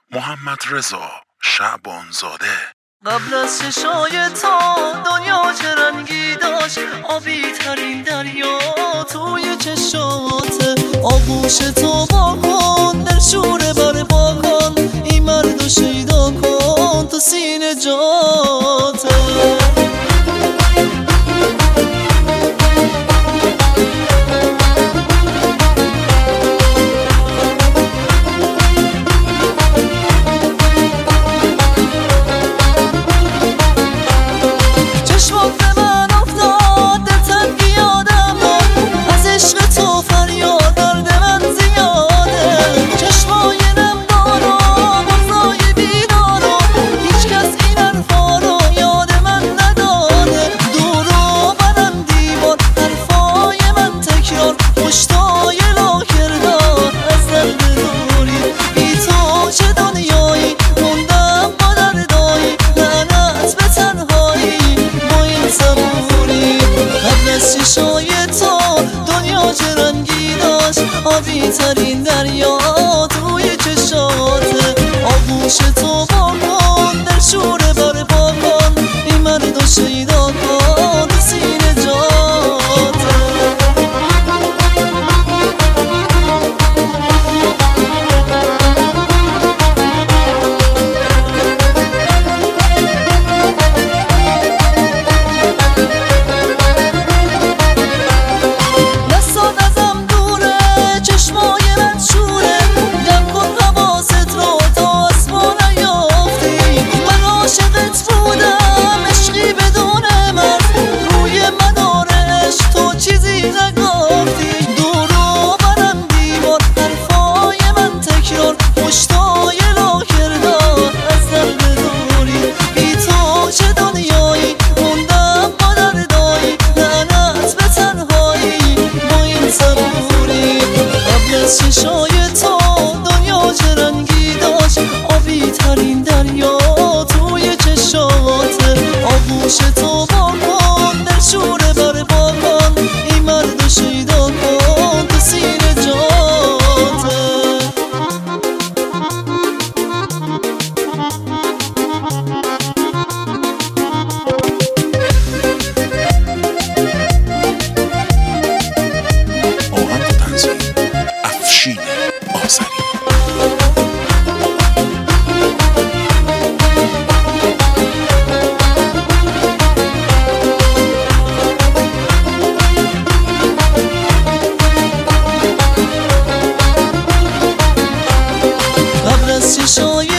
محمد رضا شعبانزاده. قبل از چشای تو دنیا چه رنگی داشت، آبی ترین دریا توی چشات. آغوش تو با کن در شوره بر با کن، این مرد و شیدا کن تو سینه جاته. چشای تو دنیا چه رنگی داشت، آبی ترین دریا توی چشات. آغوش تو با کن در شوره بر با کن، این مرد و شیدا کن تو سینه جات. چشای تو دنیا چه رنگی داشت، آبی ترین دریا توی چشات. آغوش تو با کن در شوره بر با کن، این مرد و شیدا کن تو سینه جات. چشای